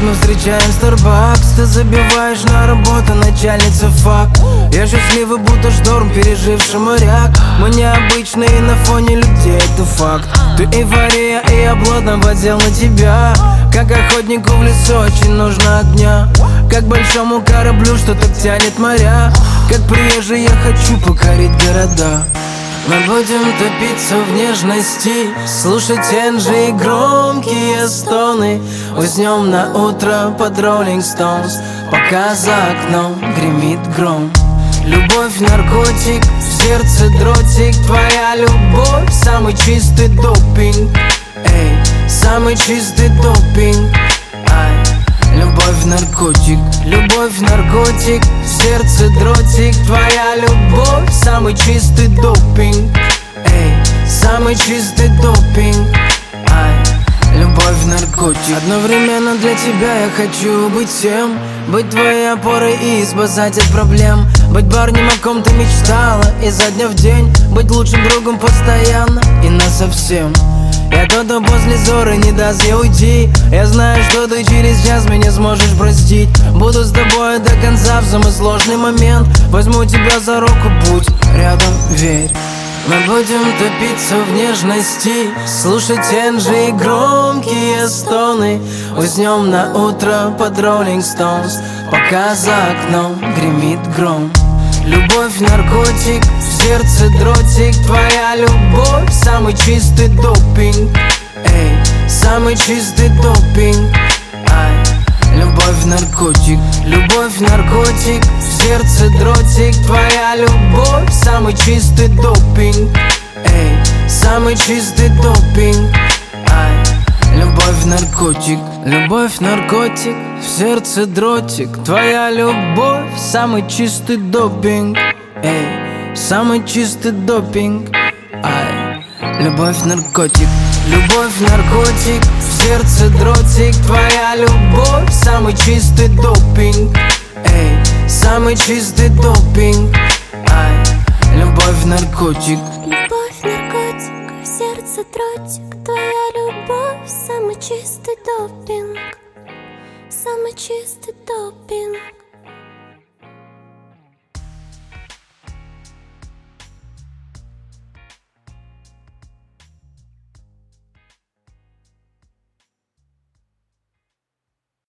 мы встречаем Starbucks. Ты забиваешь на работу, начальница факт. Я счастливый, будто шторм, переживший моряк. Мы необычные на фоне людей, это факт. Ты эйфория, и я плотно подсел на тебя. Как охотнику в лесу очень нужно огня. Как большому кораблю, что так тянет моря. Как приезжий я хочу покорить города. Мы будем топиться в нежности, слушать Энджи и громкие стоны. Уснем на утро под Rolling Stones, пока за окном гремит гром. Любовь наркотик, в сердце дротик. Твоя любовь самый чистый допинг. Эй, самый чистый допинг. Ай. Любовь наркотик, любовь наркотик, в сердце дротик. Твоя любовь самый чистый допинг. Эй, самый чистый допинг. Ай, любовь наркотик. Одновременно для тебя я хочу быть всем. Быть твоей опорой и спасать от проблем. Быть парнем, о ком ты мечтала изо дня в день. Быть лучшим другом постоянно и насовсем. Я тот, кто после ссоры не даст ей уйти. Я знаю, что ты через час меня сможешь простить. Буду с тобой до конца в самый сложный момент. Возьму тебя за руку, будь рядом, верь. Мы будем топиться в нежности, слушать Энджи и громкие стоны. Уснем на утро под Rolling Stones, пока за окном гремит гром. Любовь наркотик, в сердце дротик. Твоя любовь самый чистый допинг. Эй, самый чистый допинг. Ай, любовь наркотик, любовь наркотик, в сердце дротик. Твоя любовь самый чистый допинг. Эй, самый чистый допинг. Ай, любовь наркотик, любовь наркотик, в сердце дротик. Твоя любовь самый чистый допинг. Эй, самый чистый допинг. Ай, любовь наркотик, любовь наркотик, в сердце дротик. Твоя любовь самый чистый допинг. Эй, самый чистый допинг. Ай, любовь наркотик. Любовь наркотик, в сердце дротик. Твоя любовь самый чистый допинг. Самый чистый допинг.